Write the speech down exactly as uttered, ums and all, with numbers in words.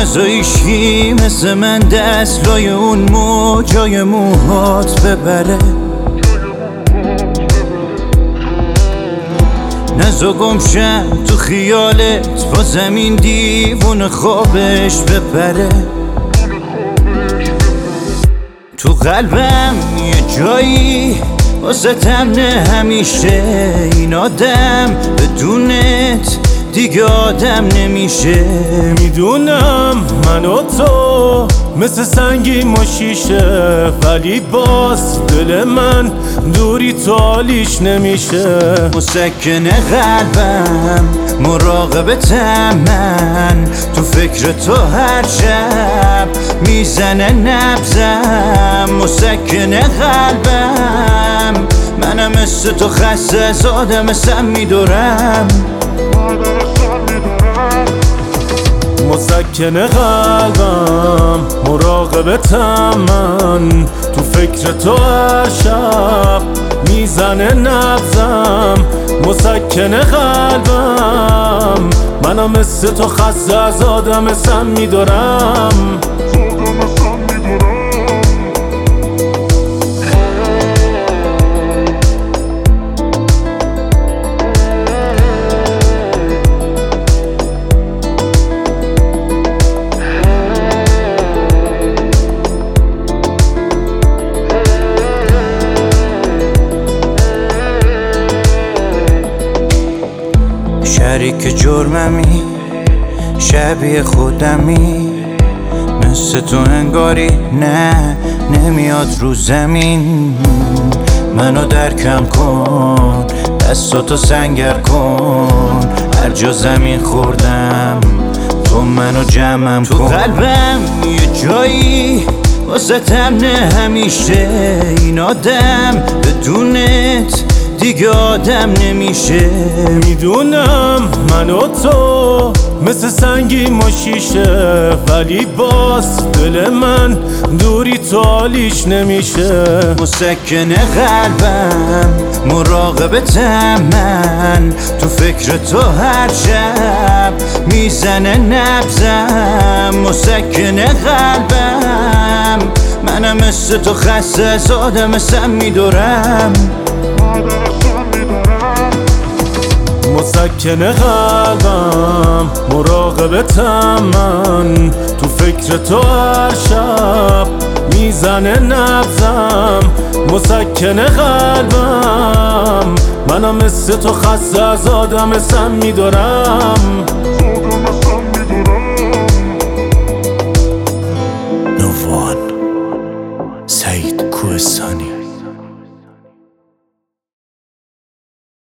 نزا ایشکی مثل من دست لای اون موجای موهات ببره، نزا گمشم تو خیالت با زمین دیوون خوابش ببره. تو قلبم یه جایی واسه تمنه همیشه، این آدم بدونت دیگه آدم نمیشه. میدونم من و تو مثل سنگی و شیشه، ولی باز دل من دوری تو حالیش نمیشه. مسکن قلبم مراقبتم من، تو فکر تو هر شب میزنه نبزم. مسکن قلبم منم مثل تو خسته از آدم سم میدورم. مسکن قلبم مراقبتم من، تو فکر تو هر شب میزنه نبزم. مسکن قلبم منم مثل تو خسته از آدم سم میدارم. شریک جرممی شبیه خودمی، مثل تو انگاری نه نمیاد رو زمین. منو درکم کن دستاتو سنگر کن، هر جا زمین خوردم تو منو جمعم کن. تو قلبم یه جایی واسه تمنه همیشه، این آدم بدونت دیگه آدم نمیشه. میدونم من و تو مثل سنگی و شیشه، ولی باز دل من دوری تو حالیش نمیشه. مسکن قلبم مراقبتم من، تو فکر تو هر شب میزنه نبزم. مسکن قلبم منم مثل تو خسته از آدم سم میدورم. مسکن قلبم مراقبتم من، تو فکر تو هر شب میزنه نبزم. مسکن قلبم منم مثل تو خسته از آدم سم میدارم. نووان سعید کوهستانی.